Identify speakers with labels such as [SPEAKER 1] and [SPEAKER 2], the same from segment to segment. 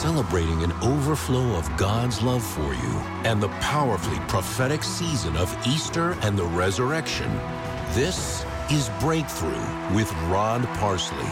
[SPEAKER 1] celebrating an overflow of God's love for you and the powerfully prophetic season of Easter and the resurrection. This is Breakthrough with Rod Parsley.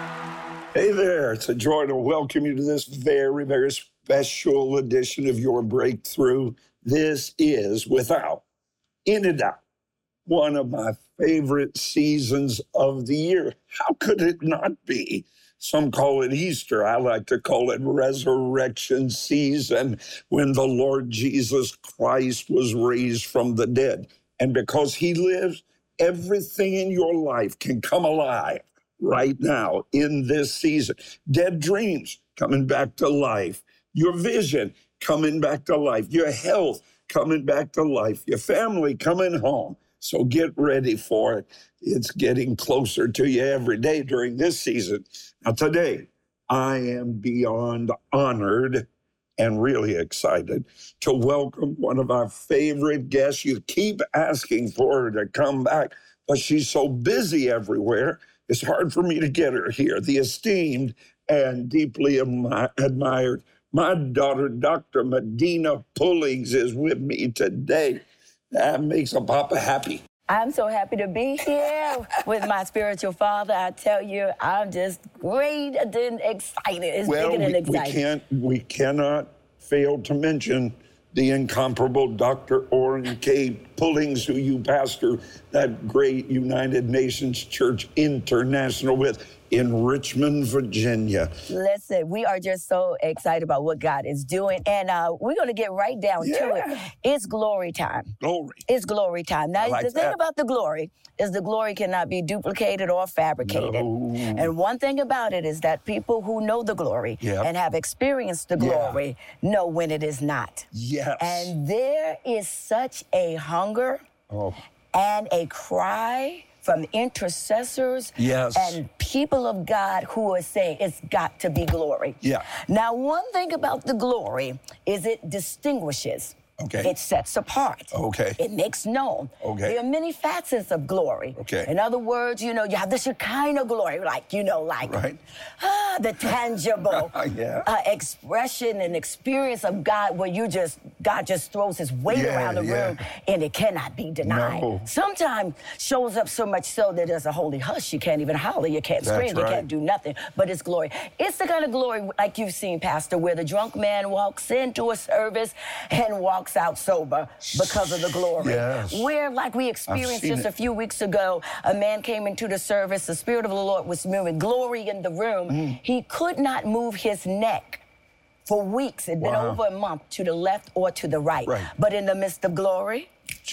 [SPEAKER 2] Hey there, it's a joy to welcome you to this very, very special edition of Your Breakthrough. This is, without any doubt, one of my favorite seasons of the year. How could it not be? Some call it Easter. I like to call it resurrection season, when the Lord Jesus Christ was raised from the dead. And because he lives, everything in your life can come alive right now in this season. Dead dreams coming back to life. Your vision coming back to life. Your health coming back to life. Your family coming home. So get ready for it. It's getting closer to you every day during this season. Now today, I am beyond honored and really excited to welcome one of our favorite guests. You keep asking for her to come back, but she's so busy everywhere, it's hard for me to get her here. The esteemed and deeply admired, my daughter, Dr. Medina Pullings, is with me today. That makes a papa happy.
[SPEAKER 3] I'm so happy to be here with my spiritual father. I tell you, I'm just great and excited. It's bigger than excited.
[SPEAKER 2] We cannot fail to mention the incomparable Dr. Orrin K. Pullings, who you pastor that great United Nations Church International with in Richmond, Virginia.
[SPEAKER 3] Listen, we are just so excited about what God is doing, and we're going to get right down to it. It's glory time.
[SPEAKER 2] Glory.
[SPEAKER 3] It's glory time. Now, the thing about the glory is the glory cannot be duplicated or fabricated. No. And one thing about it is that people who know the glory and have experienced the glory know when it is not.
[SPEAKER 2] Yes.
[SPEAKER 3] And there is such a hunger and a cry from intercessors and people of God who are saying it's got to be glory.
[SPEAKER 2] Yeah.
[SPEAKER 3] Now, one thing about the glory is it distinguishes.
[SPEAKER 2] Okay.
[SPEAKER 3] It sets apart.
[SPEAKER 2] Okay.
[SPEAKER 3] It makes known.
[SPEAKER 2] Okay.
[SPEAKER 3] There are many facets of glory.
[SPEAKER 2] Okay.
[SPEAKER 3] In other words, you have this kind of glory, the tangible expression and experience of God, where God just throws his weight around the room, and it cannot be denied.
[SPEAKER 2] No.
[SPEAKER 3] Sometimes shows up so much so that there's a holy hush. You can't even holler. You can't scream. You can't do nothing. But it's glory. It's the kind of glory like you've seen, Pastor, where the drunk man walks into a service and walks out sober because of the glory.
[SPEAKER 2] Yes.
[SPEAKER 3] Where, like we experienced just a few weeks ago, a man came into the service, the Spirit of the Lord was moving, glory in the room. He could not move his neck for weeks. It'd been over a month to the left or to the right. But in the midst of glory,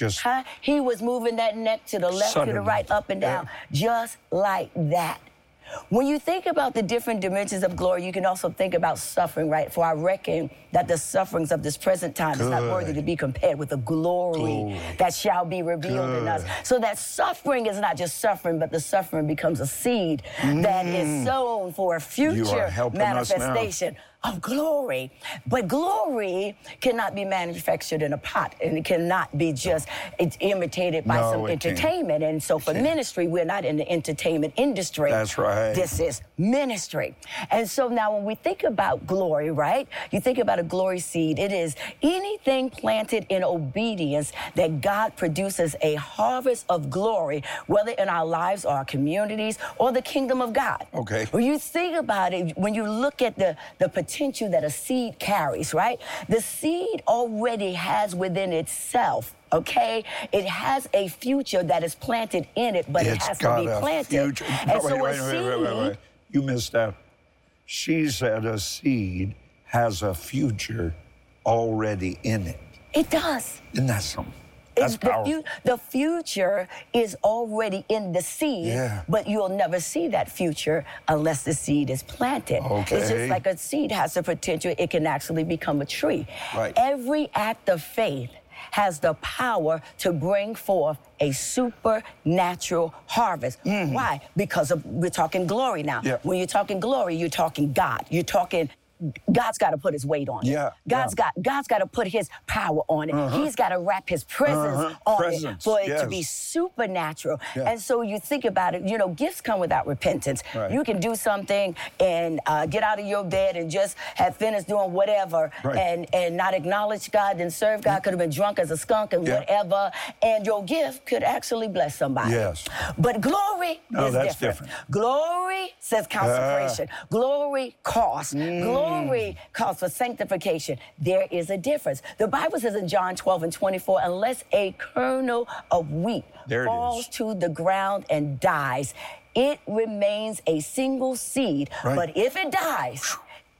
[SPEAKER 3] he was moving that neck to the left, to the right, up and down, just like that. When you think about the different dimensions of glory, you can also think about suffering, right? For I reckon that the sufferings of this present time is not worthy to be compared with the glory that shall be revealed in us. So that suffering is not just suffering, but the suffering becomes a seed that is sown for a future manifestation of glory. But glory cannot be manufactured in a pot, and it cannot be just imitated by some entertainment. And so for ministry, we're not in the entertainment industry.
[SPEAKER 2] That's right.
[SPEAKER 3] This is ministry. And so now when we think about glory, right, you think about a glory seed. It is anything planted in obedience that God produces a harvest of glory, whether in our lives or our communities or the kingdom of God.
[SPEAKER 2] Okay.
[SPEAKER 3] When you think about it, when you look at the potential that a seed carries, right? The seed already has within itself, it has a future that is planted in it, but it has to be planted. And
[SPEAKER 2] wait. You missed that. She said a seed has a future already in it.
[SPEAKER 3] It does.
[SPEAKER 2] Isn't that something? That's powerful.
[SPEAKER 3] The future is already in the seed, but you'll never see that future unless the seed is planted.
[SPEAKER 2] Okay.
[SPEAKER 3] It's just like a seed has the potential, it can actually become a tree.
[SPEAKER 2] Right.
[SPEAKER 3] Every act of faith has the power to bring forth a supernatural harvest. Why? Because we're talking glory now.
[SPEAKER 2] Yeah.
[SPEAKER 3] When you're talking glory, you're talking God. You're talking God's got to put his weight on it.
[SPEAKER 2] Yeah,
[SPEAKER 3] God's got to put his power on it. He's got to wrap his presence on it for it to be supernatural. Yeah. And so you think about it, you know, gifts come without repentance. Right. You can do something and get out of your bed and just have finished doing whatever and not acknowledge God and serve God. Could have been drunk as a skunk and whatever. And your gift could actually bless somebody.
[SPEAKER 2] Yes.
[SPEAKER 3] But glory is different. Glory says consecration. Glory costs. Glory calls for sanctification. There is a difference. The Bible says in John 12:24, unless a kernel of wheat falls to the ground and dies, it remains a single seed. Right. But if it dies,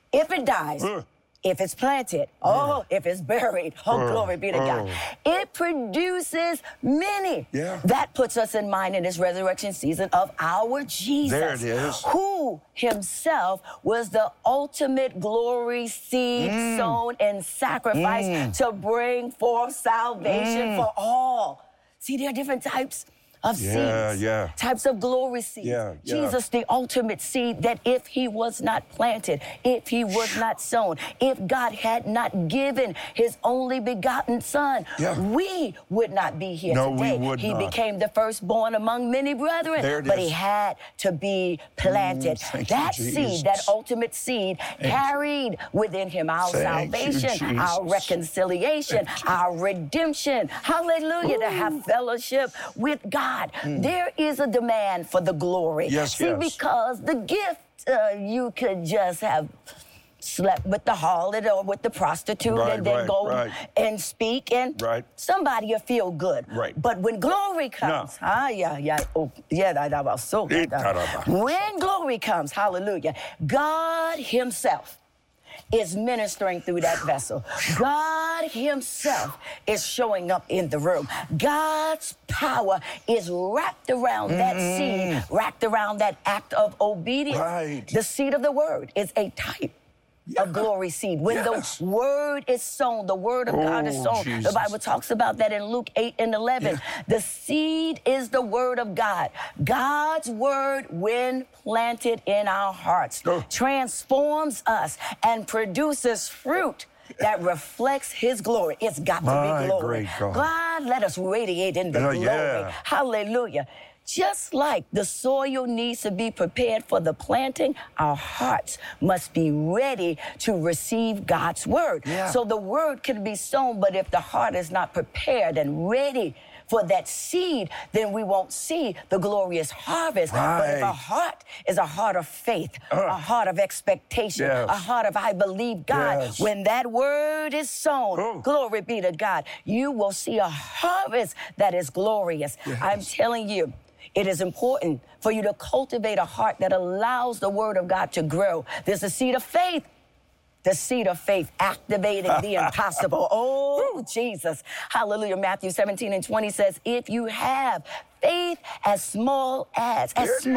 [SPEAKER 3] if it's planted, if it's buried, glory be to God, it produces many. Yeah. That puts us in mind in this resurrection season of our Jesus. There it is. Who himself was the ultimate glory seed sown and sacrificed to bring forth salvation for all. See, there are different types of seeds, types of glory seeds. Jesus, the ultimate seed, that if he was not planted, if he was not sown, if God had not given his only begotten son, we would not be here today. We would not. Became the firstborn among many brethren, but he had to be planted. That seed, that ultimate seed, carried within him our salvation, our reconciliation, our redemption. Hallelujah, to have fellowship with God. There is a demand for the glory. Because the gift, you could just have slept with the harlot or with the prostitute and then go and speak and somebody will feel good. But when glory comes, when glory comes, hallelujah, God himself is ministering through that vessel. God himself is showing up in the room. God's power is wrapped around that seed, wrapped around that act of obedience. The seed of the word is a type of glory seed. When the word is sown, the word of God is sown. Jesus. The Bible talks about that in Luke 8:11. The seed is the word of God. God's word, when planted in our hearts, transforms us and produces fruit that reflects his glory. It's got to be glory. God, let us radiate in the glory. Hallelujah. Just like the soil needs to be prepared for the planting, our hearts must be ready to receive God's word. So the word can be sown, but if the heart is not prepared and ready for that seed, then we won't see the glorious harvest. But if our heart is a heart of faith, a heart of expectation, a heart of I believe God, when that word is sown, glory be to God, you will see a harvest that is glorious. I'm telling you, it is important for you to cultivate a heart that allows the word of God to grow. There's a seed of faith. The seed of faith activating the impossible. Oh, Jesus. Hallelujah. Matthew 17:20 says, if you have faith as small as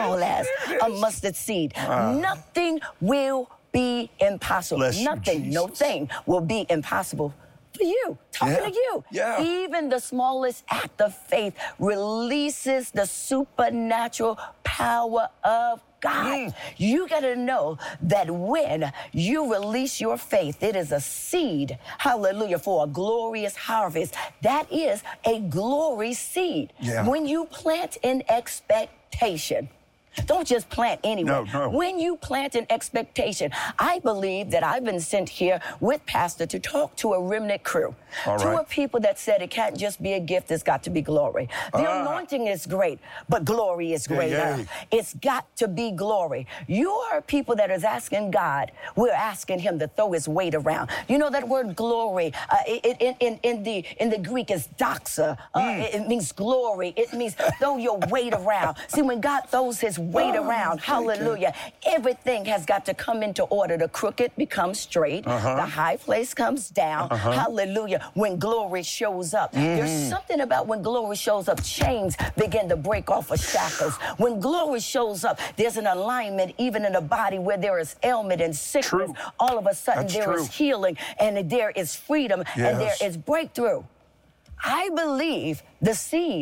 [SPEAKER 3] a mustard seed, nothing will be impossible. Nothing, no thing will be impossible for you, talking to you. Even the smallest act of faith releases the supernatural power of God. You got to know that when you release your faith, it is a seed, hallelujah, for a glorious harvest. That is a glory seed. When you plant in expectation, don't just plant anywhere. When you plant an expectation, I believe that I've been sent here with Pastor to talk to a remnant crew. To a people that said it can't just be a gift, it's got to be glory. The anointing is great, but glory is greater. It's got to be glory. You are people that is asking God, we're asking him to throw his weight around. You know that word glory, in the Greek is doxa. It means glory. It means throw your weight around. See, when God throws his weight around, hallelujah, everything has got to come into order. The crooked becomes straight. The high place comes down. Hallelujah. When glory shows up. There's something about when glory shows up, chains begin to break off of shackles. When glory shows up, there's an alignment even in the body where there is ailment and sickness. All of a sudden there is healing and there is freedom and there is breakthrough. I believe the seed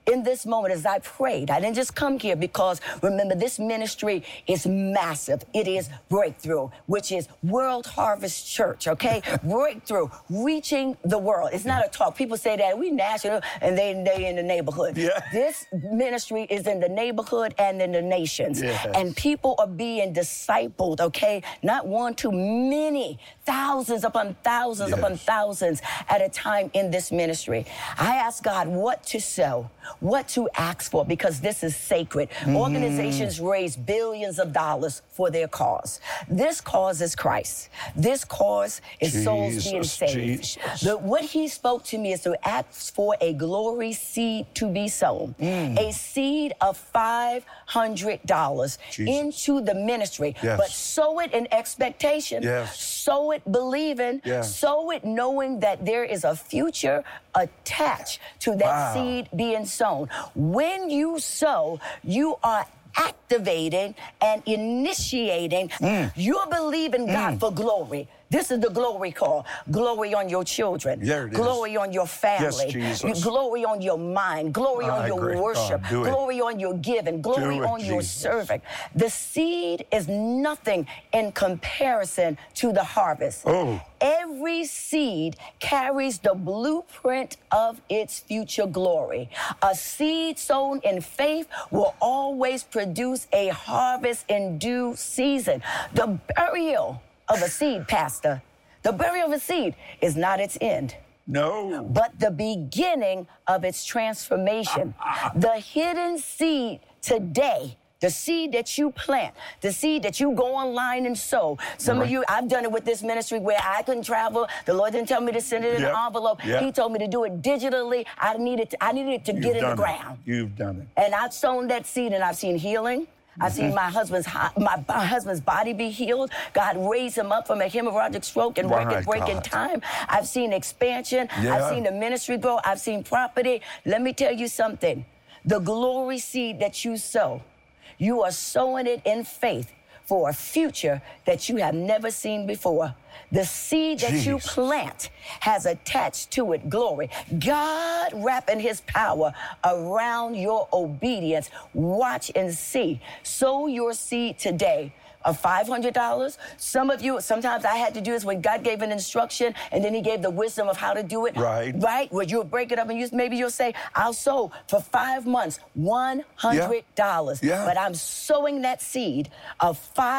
[SPEAKER 3] in this moment, as I prayed, I didn't just come here because, remember, this ministry is massive. It is Breakthrough, which is World Harvest Church, okay? Breakthrough, reaching the world. It's not a talk. People say that we national and they in the neighborhood.
[SPEAKER 2] Yeah.
[SPEAKER 3] This ministry is in the neighborhood and in the nations.
[SPEAKER 2] Yes.
[SPEAKER 3] And people are being discipled, okay? Not one, too many, thousands upon thousands
[SPEAKER 2] Yes.
[SPEAKER 3] upon thousands at a time in this ministry. I ask God what to sow, what to ask for, because this is sacred. Organizations raise billions of dollars for their cause. This cause is Christ. This cause is souls being saved. What he spoke to me is to ask for a glory seed to be sown, a seed of $500 into the ministry, but sow it in expectation, sow it believing, sow it knowing that there is a future attached to that seed being sown. When you sow, you are activating and initiating. You're believing God for glory. This is the glory call. Glory on your children. Glory on your family. Glory on your mind. Glory on your worship. Glory on your giving. Glory on your serving. The seed is nothing in comparison to the harvest. Every seed carries the blueprint of its future glory. A seed sown in faith will always produce a harvest in due season. The burial of a seed, Pastor, the burial of a seed is not its end.
[SPEAKER 2] No.
[SPEAKER 3] But the beginning of its transformation. The hidden seed today, the seed that you plant, the seed that you go online and sow. Some of you, I've done it with this ministry where I couldn't travel. The Lord didn't tell me to send it in an envelope. He told me to do it digitally. I needed it to get in the ground.
[SPEAKER 2] You've done it.
[SPEAKER 3] And I've sown that seed and I've seen healing. I've seen my husband's body be healed. God raise him up from a hemorrhagic stroke and record-breaking time. I've seen expansion. I've seen the ministry grow. I've seen property. Let me tell you something. The glory seed that you sow, you are sowing it in faith for a future that you have never seen before. The seed that you plant has attached to it glory. God wrapping his power around your obedience. Watch and see. Sow your seed today of $500. Some of you, sometimes I had to do this when God gave an instruction and then he gave the wisdom of how to do it. Right? Where you'll break it up and maybe you'll say, I'll sow for 5 months, $100. But I'm sowing that seed of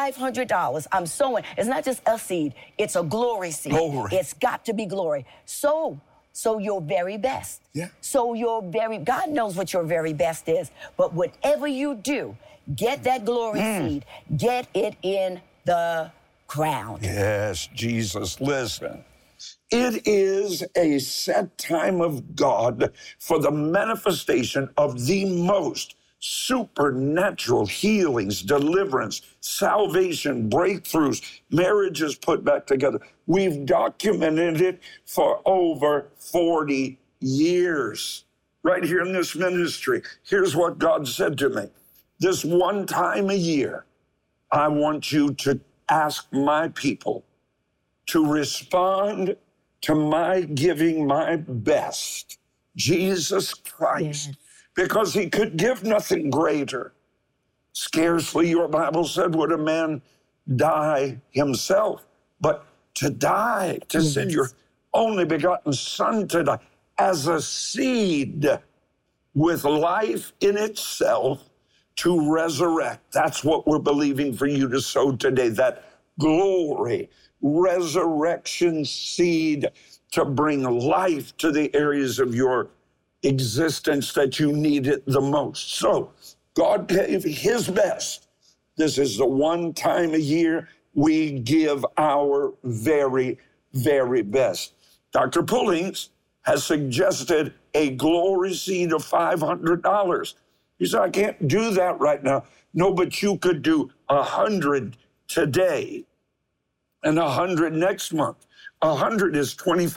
[SPEAKER 3] $500. I'm sowing. It's not just a seed. It's a glory seed. It's got to be glory. So your very best. So God knows what your very best is. But whatever you do, get that glory seed. Get it in the ground.
[SPEAKER 2] Yes, Jesus, listen. It is a set time of God for the manifestation of the most supernatural healings, deliverance, salvation, breakthroughs, marriages put back together. We've documented it for over 40 years. Right here in this ministry, here's what God said to me. This one time a year, I want you to ask my people to respond to my giving my best, Jesus Christ, because he could give nothing greater. Scarcely, your Bible said, would a man die himself, but to die, to send your only begotten Son to die as a seed with life in itself, to resurrect. That's what we're believing for you to sow today, that glory, resurrection seed to bring life to the areas of your existence that you need it the most. So God gave his best. This is the one time a year we give our very, very best. Dr. Pullings has suggested a glory seed of $500. He said, I can't do that right now. No, but you could do 100 today and 100 next month. 100 is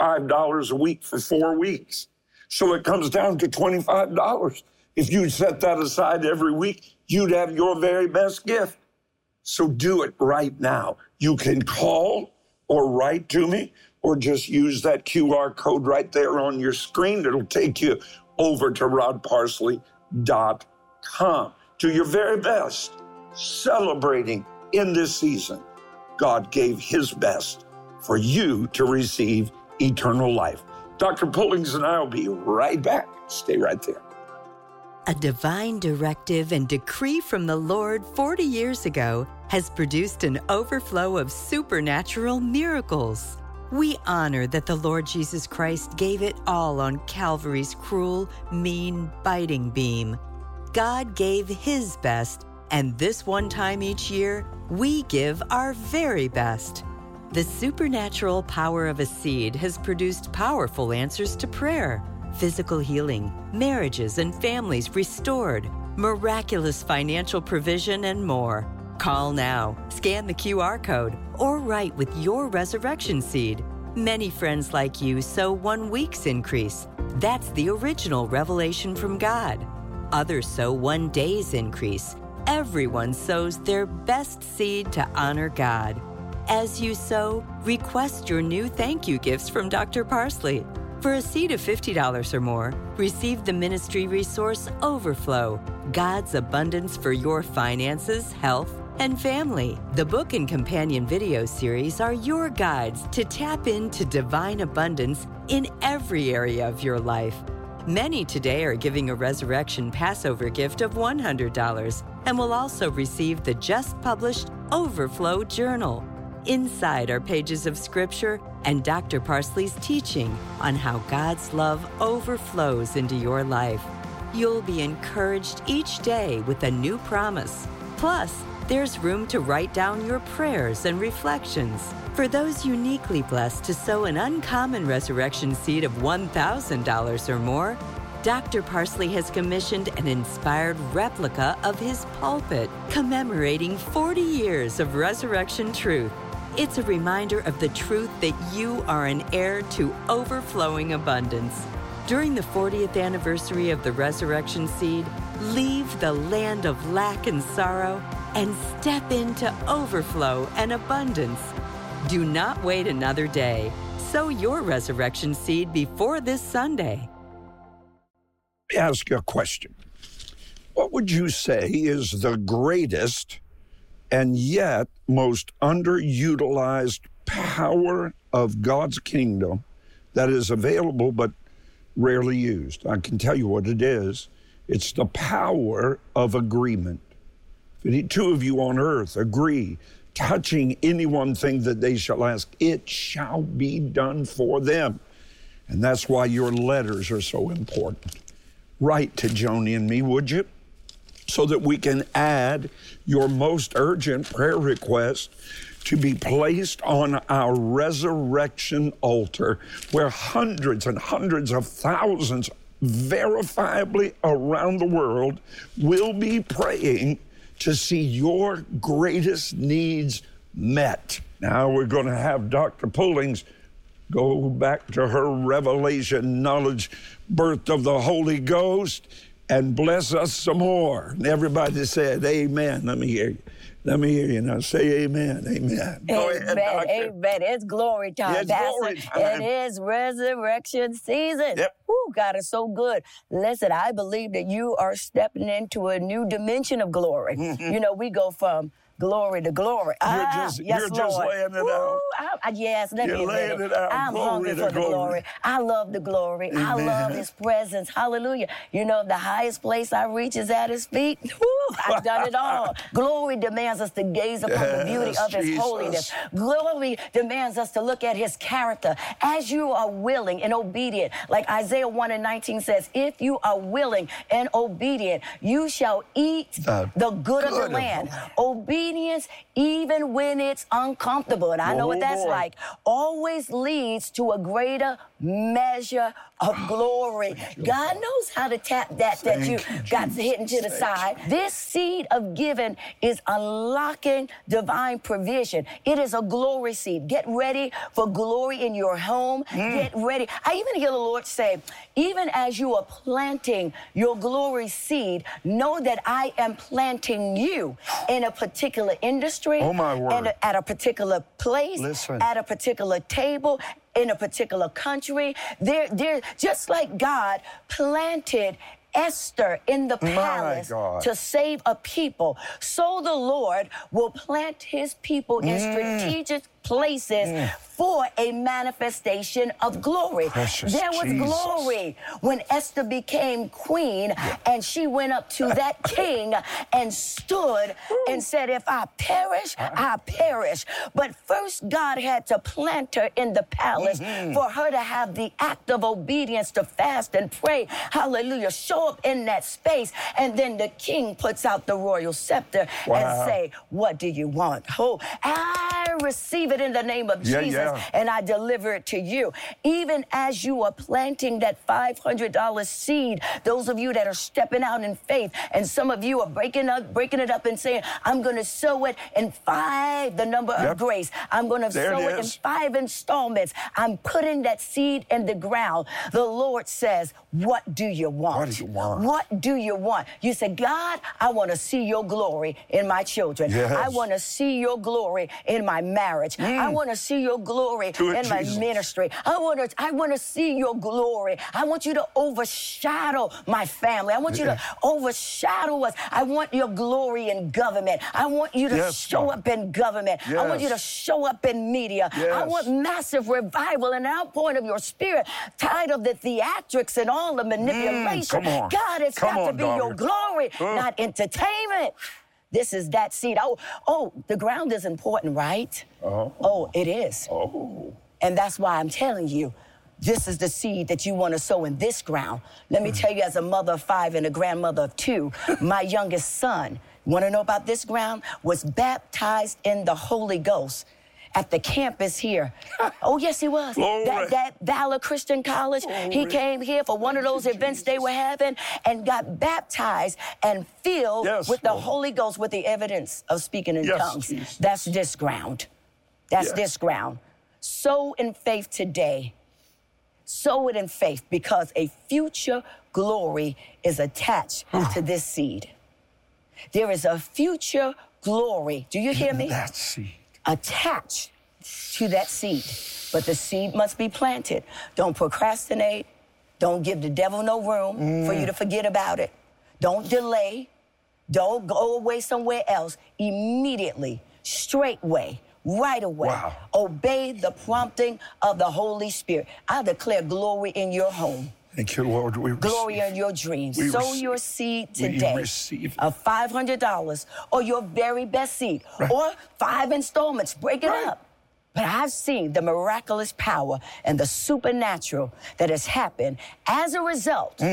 [SPEAKER 2] $25 a week for 4 weeks. So it comes down to $25. If you set that aside every week, you'd have your very best gift. So do it right now. You can call or write to me or just use that QR code right there on your screen. It'll take you over to rodparsley.com. Do your very best, celebrating in this season. God gave his best for you to receive eternal life. Dr. Pullings and I will be right back. Stay right there.
[SPEAKER 4] A divine directive and decree from the Lord 40 years ago has produced an overflow of supernatural miracles. We honor that the Lord Jesus Christ gave it all on Calvary's cruel, mean, biting beam. God gave his best, and this one time each year, we give our very best. The supernatural power of a seed has produced powerful answers to prayer, physical healing, marriages and families restored, miraculous financial provision, and more. Call now, scan the QR code, or write with your resurrection seed. Many friends like you sow 1 week's increase. That's the original revelation from God. Others sow 1 day's increase. Everyone sows their best seed to honor God. As you sow, request your new thank you gifts from Dr. Parsley. For a seed of $50 or more, receive the ministry resource Overflow, God's abundance for your finances, health, and family. The book and companion video series are your guides to tap into divine abundance in every area of your life. Many today are giving a Resurrection Passover gift of $100 and will also receive the just published Overflow Journal. Inside are pages of scripture and Dr. Parsley's teaching on how God's love overflows into your life. You'll be encouraged each day with a new promise. Plus, there's room to write down your prayers and reflections. For those uniquely blessed to sow an uncommon resurrection seed of $1,000 or more, Dr. Parsley has commissioned an inspired replica of his pulpit, commemorating 40 years of resurrection truth. It's a reminder of the truth that you are an heir to overflowing abundance. During the 40th anniversary of the Resurrection Seed, leave the land of lack and sorrow and step into overflow and abundance. Do not wait another day. Sow your resurrection seed before this Sunday.
[SPEAKER 2] Let me ask you a question. What would you say is the greatest and yet most underutilized power of God's kingdom that is available but rarely used? I can tell you what it is. It's the power of agreement. If any two of you on earth agree, touching any one thing that they shall ask, it shall be done for them. And that's why your letters are so important. Write to Joni and me, would you? So that we can add your most urgent prayer request to be placed on our resurrection altar, where hundreds and hundreds of thousands verifiably around the world will be praying to see your greatest needs met. Now we're going to have Dr. Pullings go back to her revelation knowledge, birth of the Holy Ghost, and bless us some more. And everybody said, amen. Let me hear you. Let me hear you now. Say amen. Amen. Go ahead, Doctor.
[SPEAKER 3] Amen. It's glory time,
[SPEAKER 2] It's
[SPEAKER 3] Pastor.
[SPEAKER 2] glory time.
[SPEAKER 3] It is resurrection season.
[SPEAKER 2] Yep.
[SPEAKER 3] Woo, God is so good. Listen, I believe that you are stepping into a new dimension of glory.
[SPEAKER 2] Mm-hmm.
[SPEAKER 3] You know, we go from glory to glory.
[SPEAKER 2] You're just laying it out.
[SPEAKER 3] Yes, let
[SPEAKER 2] You're
[SPEAKER 3] me admit
[SPEAKER 2] laying it out.
[SPEAKER 3] I'm
[SPEAKER 2] Glory
[SPEAKER 3] hungry
[SPEAKER 2] to
[SPEAKER 3] for the
[SPEAKER 2] glory.
[SPEAKER 3] glory. I love the glory.
[SPEAKER 2] Amen.
[SPEAKER 3] I love his presence. Hallelujah. You know, the highest place I reach is at his feet. Woo, I've done it all. Glory demands us to gaze upon the beauty of his
[SPEAKER 2] Jesus.
[SPEAKER 3] holiness. Glory demands us to look at his character. As you are willing and obedient, like Isaiah 1:19 says, if you are willing and obedient, you shall eat the good of the land. Obedience, even when it's uncomfortable, and I know what that's like, always leads to a greater measure of glory. God knows how to tap that you got hidden to the side. This seed of giving is unlocking divine provision. It is a glory seed. Get ready for glory in your home. Get ready. I even hear the Lord say, even as you are planting your glory seed, know that I am planting you in a particular industry,
[SPEAKER 2] Oh, my word.
[SPEAKER 3] and at a particular place,
[SPEAKER 2] Listen.
[SPEAKER 3] at a particular table, in a particular country. They're just like God planted Esther in the palace to save a people. So the Lord will plant his people in strategic places for a manifestation of glory. There was glory when Esther became queen and she went up to that king and stood and said, if I perish, I perish. But first God had to plant her in the palace for her to have the act of obedience to fast and pray. Hallelujah. Show up in that space. And then the king puts out the royal scepter and say, what do you want? Oh, I receive it in the name of Jesus and I deliver it to you. Even as you are planting that $500 seed, those of you that are stepping out in faith, and some of you are breaking it up and saying, I'm going to sow it in 5, the number of grace. I'm going to sow it in 5 installments. I'm putting that seed in the ground. The Lord says, what do you want?
[SPEAKER 2] What do you want?
[SPEAKER 3] What do you want? You say, God, I want to see your glory in my children. I want to see your glory in my marriage. I want to see your glory in my ministry. I want to see your glory. I want you to overshadow my family. I want you to overshadow us. I want your glory in government. I want you to show up in government. I want you to show up in media. I want massive revival and outpouring of your spirit, tired of the theatrics and all the manipulation. God, it's got to be your glory, not entertainment. This is that seed. Oh, the ground is important, right? Oh, it is. And that's why I'm telling you, this is the seed that you want to sow in this ground. Let me tell you, as a mother of 5 and a grandmother of 2, my youngest son, want to know about this ground, was baptized in the Holy Ghost at the campus here. Oh, yes, he was. That Valor Christian College. He came here for one of those events they were having and got baptized and filled with the Holy Ghost with the evidence of speaking in tongues. Jesus. That's this ground. That's this ground. Sow in faith today. Sow it in faith, because a future glory is attached to this seed. There is a future glory. Do you hear me?
[SPEAKER 2] That seed.
[SPEAKER 3] Attached to that seed. But the seed must be planted. Don't procrastinate. Don't give the devil no room for you to forget about it. Don't delay. Don't go away somewhere else. Immediately, straightway, right away, obey the prompting of the Holy Spirit. I declare glory in your home.
[SPEAKER 2] Thank you, Lord.
[SPEAKER 3] Glory in your dreams. Sow your seed today of $500 or your very best seed or 5 installments. Break it up. But I've seen the miraculous power and the supernatural that has happened as a result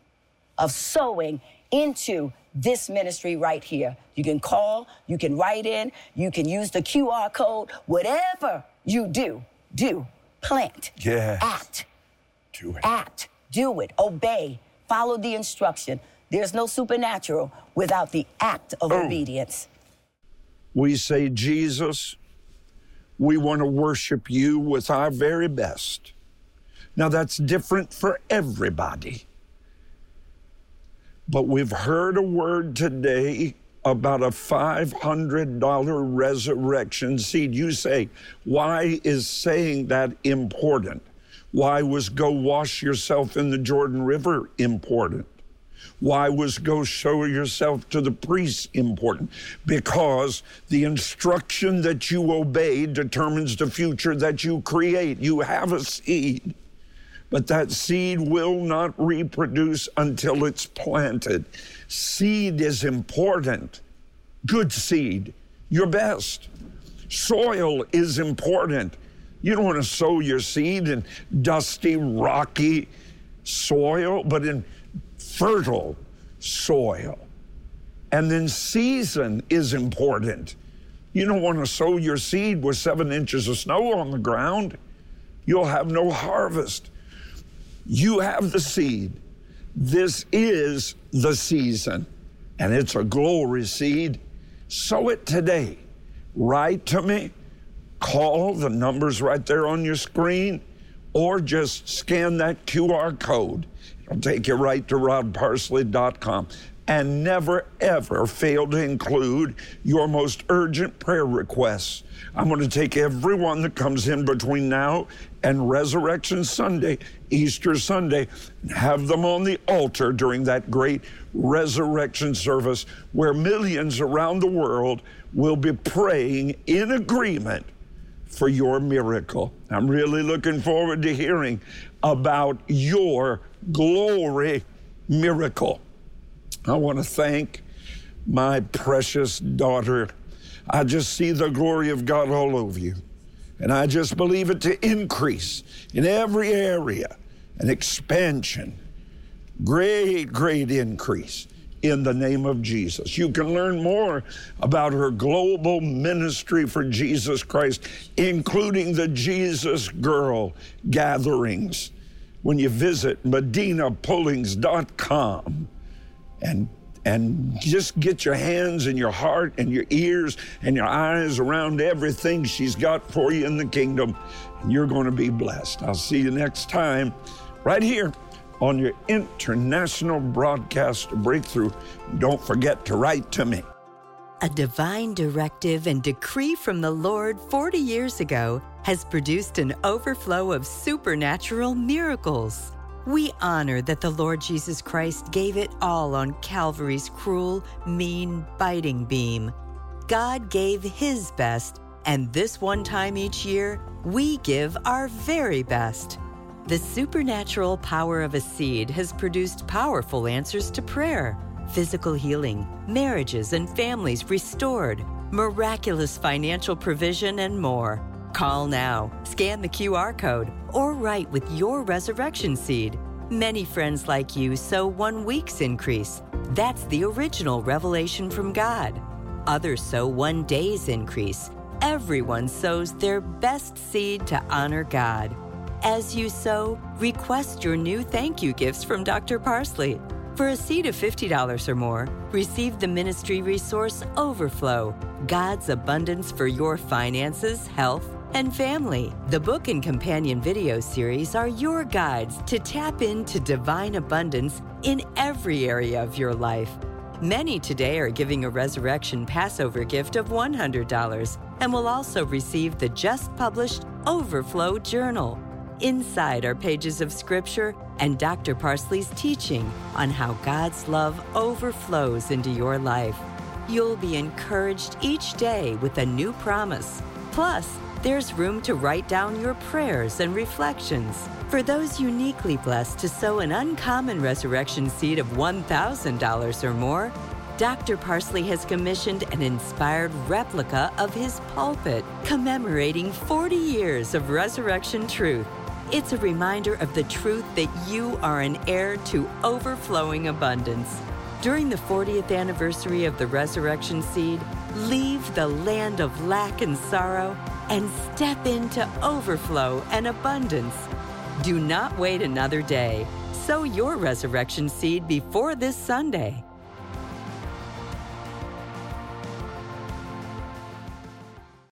[SPEAKER 3] of sowing into this ministry right here. You can call, you can write in, you can use the QR code. Whatever you do, plant, act,
[SPEAKER 2] do it.
[SPEAKER 3] Act. Do it. Obey. Follow the instruction. There's no supernatural without the act of obedience.
[SPEAKER 2] We say, Jesus, we want to worship you with our very best. Now, that's different for everybody. But we've heard a word today about a $500 resurrection seed. You say, why is saying that important? Why was go wash yourself in the Jordan River important? Why was go show yourself to the priests important? Because the instruction that you obey determines the future that you create. You have a seed, but that seed will not reproduce until it's planted. Seed is important. Good seed, your best. Soil is important. You don't want to sow your seed in dusty, rocky soil, but in fertile soil. And then season is important. You don't want to sow your seed with 7 inches of snow on the ground. You'll have no harvest. You have the seed. This is the season, and it's a glory seed. Sow it today. Write to me. Call, the number's right there on your screen, or just scan that QR code. It'll take you right to rodparsley.com. and never, ever fail to include your most urgent prayer requests. I'm going to take everyone that comes in between now and Resurrection Sunday, Easter Sunday, and have them on the altar during that great resurrection service where millions around the world will be praying in agreement for your miracle. I'm really looking forward to hearing about your glory miracle. I want to thank my precious daughter. I just see the glory of God all over you. And I just believe it to increase in every area, an expansion, great, great increase in the name of Jesus. You can learn more about her global ministry for Jesus Christ, including the Jesus Girl gatherings, when you visit medinapullings.com and just get your hands and your heart and your ears and your eyes around everything she's got for you in the kingdom, and you're going to be blessed. I'll see you next time right here on your international broadcast Breakthrough. Don't forget to write to me.
[SPEAKER 4] A divine directive and decree from the Lord 40 years ago has produced an overflow of supernatural miracles. We honor that the Lord Jesus Christ gave it all on Calvary's cruel, mean, biting beam. God gave His best, and this one time each year, we give our very best. The supernatural power of a seed has produced powerful answers to prayer, physical healing, marriages and families restored, miraculous financial provision, and more. Call now, scan the QR code, or write with your resurrection seed. Many friends like you sow 1 week's increase. That's the original revelation from God. Others sow 1 day's increase. Everyone sows their best seed to honor God. As you sow, request your new thank you gifts from Dr. Parsley. For a seed of $50 or more, receive the ministry resource Overflow, God's abundance for your finances, health, and family. The book and companion video series are your guides to tap into divine abundance in every area of your life. Many today are giving a Resurrection Passover gift of $100 and will also receive the just published Overflow Journal. Inside are pages of scripture and Dr. Parsley's teaching on how God's love overflows into your life. You'll be encouraged each day with a new promise. Plus, there's room to write down your prayers and reflections. For those uniquely blessed to sow an uncommon resurrection seed of $1,000 or more, Dr. Parsley has commissioned an inspired replica of his pulpit commemorating 40 years of resurrection truth. It's a reminder of the truth that you are an heir to overflowing abundance. During the 40th anniversary of the resurrection seed, leave the land of lack and sorrow and step into overflow and abundance. Do not wait another day. Sow your resurrection seed before this Sunday.